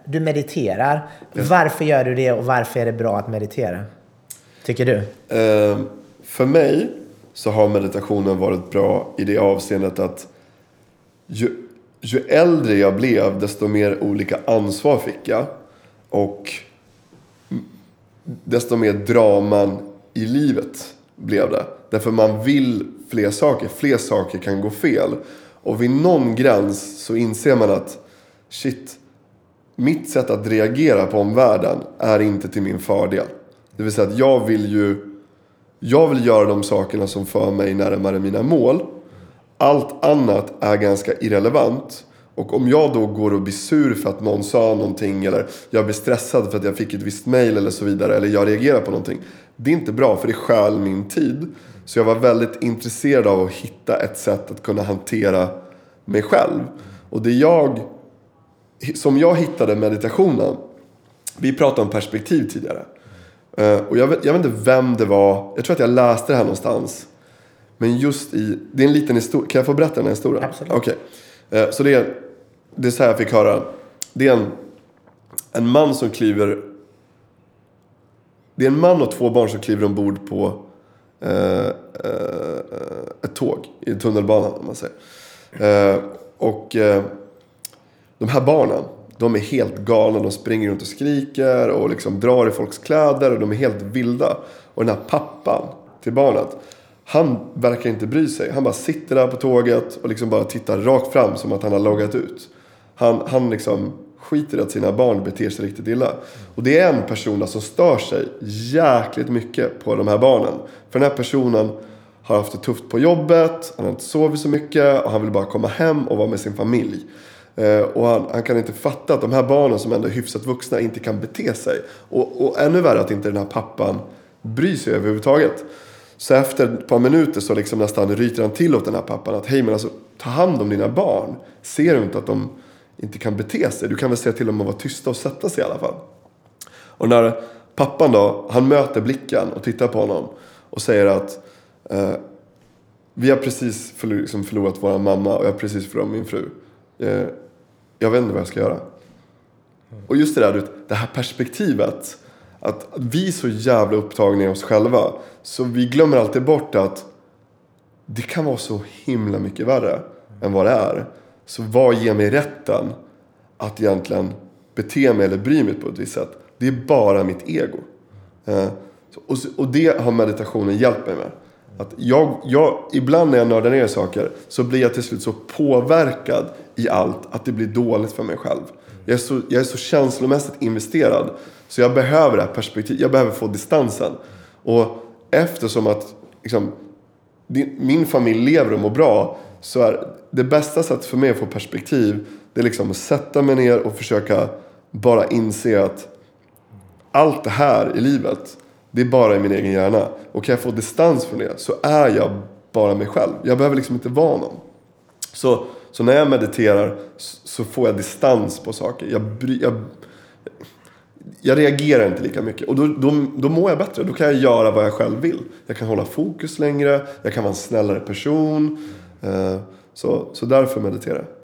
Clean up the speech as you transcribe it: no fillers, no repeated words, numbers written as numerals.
du mediterar. Varför gör du det och varför är det bra att meditera? Tycker du? För mig så har meditationen varit bra i det avseendet att ju äldre jag blev, desto mer olika ansvar fick jag. Och desto mer draman i livet blev det. Därför man vill fler saker. Fler saker kan gå fel. Och vid någon gräns så inser man att shit, mitt sätt att reagera på omvärlden är inte till min fördel. Det vill säga att jag vill göra de sakerna som för mig närmare mina mål. Allt annat är ganska irrelevant. Och om jag då går och blir sur för att någon sa någonting, eller jag blir stressad för att jag fick ett visst mejl eller så vidare, eller jag reagerar på någonting, det är inte bra, för det stjäl min tid. Så jag var väldigt intresserad av att hitta ett sätt att kunna hantera mig själv. Och som jag hittade meditationen, vi pratade om perspektiv tidigare. Och jag vet inte vem det var. Jag tror att jag läste det här någonstans. Men det är en liten historia. Kan jag få berätta den här historien? Absolut. Okej. Så det är så här jag fick höra. Det är en man som kliver. Det är en man och 2 barn som kliver ombord på ett tåg i tunnelbanan, om man säger. Och de här barnen, de är helt galna. De springer runt och skriker och liksom drar i folks kläder, och de är helt vilda. Och den här pappan till barnet, han verkar inte bry sig. Han bara sitter där på tåget och liksom bara tittar rakt fram som att han har loggat ut. Han liksom skiter i att sina barn beter sig riktigt illa. Och det är en person där som stör sig jäkligt mycket på de här barnen. För den här personen har haft det tufft på jobbet. Han har inte sovit så mycket. Och han vill bara komma hem och vara med sin familj. Och han kan inte fatta att de här barnen som ändå är hyfsat vuxna inte kan bete sig. Och ännu värre att inte den här pappan bryr sig överhuvudtaget. Så efter ett par minuter så liksom nästan ryter han till åt den här pappan. Att hej, men alltså, ta hand om dina barn. Ser du inte att de inte kan bete sig? Du kan väl säga till dem att vara tysta och sätta sig i alla fall. Och när pappan då, han möter blicken och tittar på honom. Och säger att vi har precis förlorat vår mamma. Och jag har precis förlorat min fru. Jag vet inte vad jag ska göra. Och just det här perspektivet. Att vi är så jävla upptagna i oss själva. Så vi glömmer alltid bort att det kan vara så himla mycket värre än vad det är. Så vad ger mig rätten att egentligen bete mig eller bry mig på ett visst sätt? Det är bara mitt ego. Och det har meditationen hjälpt mig med. Att jag ibland när jag nördar ner saker så blir jag till slut så påverkad i allt att det blir dåligt för mig själv. Jag är så känslomässigt investerad. Så jag behöver det här perspektivet. Jag behöver få distansen. Och eftersom att liksom, min familj lever och mår bra, så är det bästa sättet för mig att få perspektiv, det är liksom att sätta mig ner och försöka bara inse att allt det här i livet, det är bara i min egen hjärna. Och kan jag få distans från det, så är jag bara mig själv. Jag behöver liksom inte vara någon. Så när jag mediterar så får jag distans på saker. Jag reagerar inte lika mycket. Och då mår jag bättre. Då kan jag göra vad jag själv vill. Jag kan hålla fokus längre. Jag kan vara en snällare person. Så därför mediterar jag.